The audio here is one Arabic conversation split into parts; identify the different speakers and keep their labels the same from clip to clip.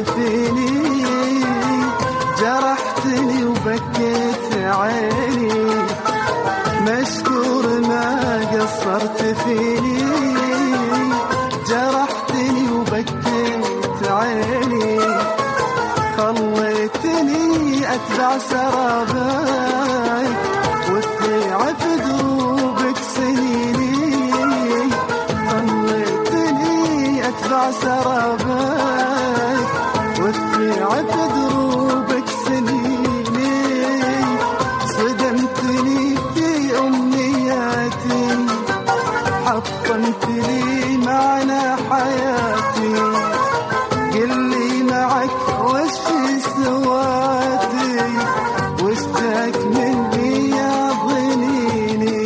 Speaker 1: فيني، جرحتني وبكيت عيني، مشكور ما قصرت فيني، جرحتني وبكيت عيني، خليتني أتبع سرابك وتضيع في دروبك سنيني، خليتني أتبع سرابك وتضيع في دروبك سنيني، صدمتني في أمنياتي، حطمت لي معنى حياتي، قلي معك وش سواتي، واشتاك مني يا ظنيني.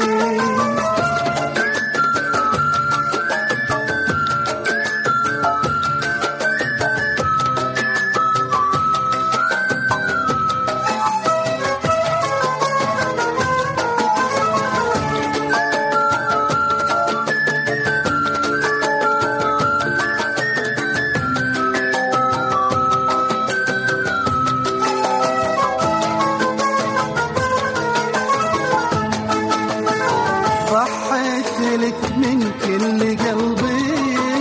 Speaker 1: ضحيت لك من كل قلبي،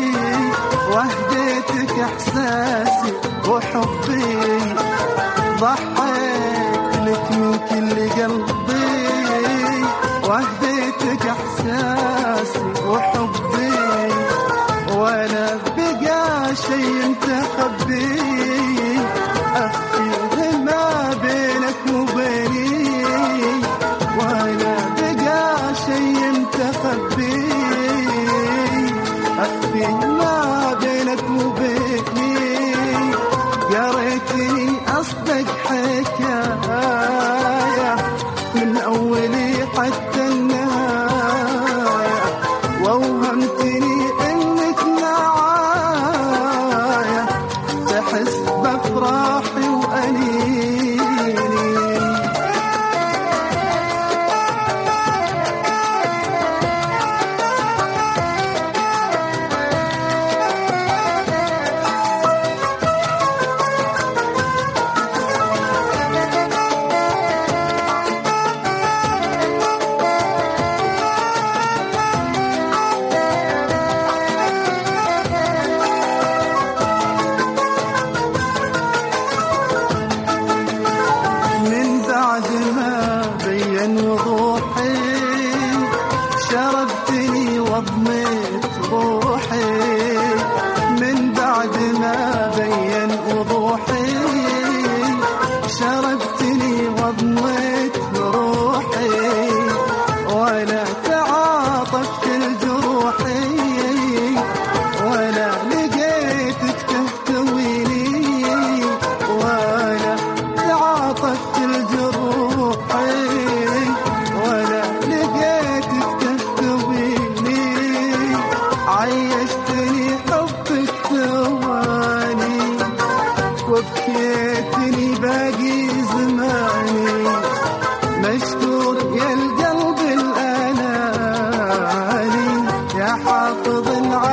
Speaker 1: وهديتك احساسي وحبي، ضحيت لك من كل قلبي، وهديتك احساسي وحبي، ولا بقى شي متخبي، اخفي ما بينك وبيني، ولا بقى شي متخبي، أخفي ما بينك وبيني، قريتني أصدق حكاية من أولي حتى النهاية، ووهمتني إنك معايا، تحس بفرحي وأنيني. وضوحي شربتني وضميت روحي، من بعد ما بين وضوحي شربتني وضميت روحي، ولا تعاطفت لجروحي، ولا لقيتك تهتويني، ولا تعاطفت لجروحي، ولا لقيتك تهتويني، عيشتني حبك ثواني، وبكيتني باقي زماني، مشكور يا القلب الأناني، يا حافظ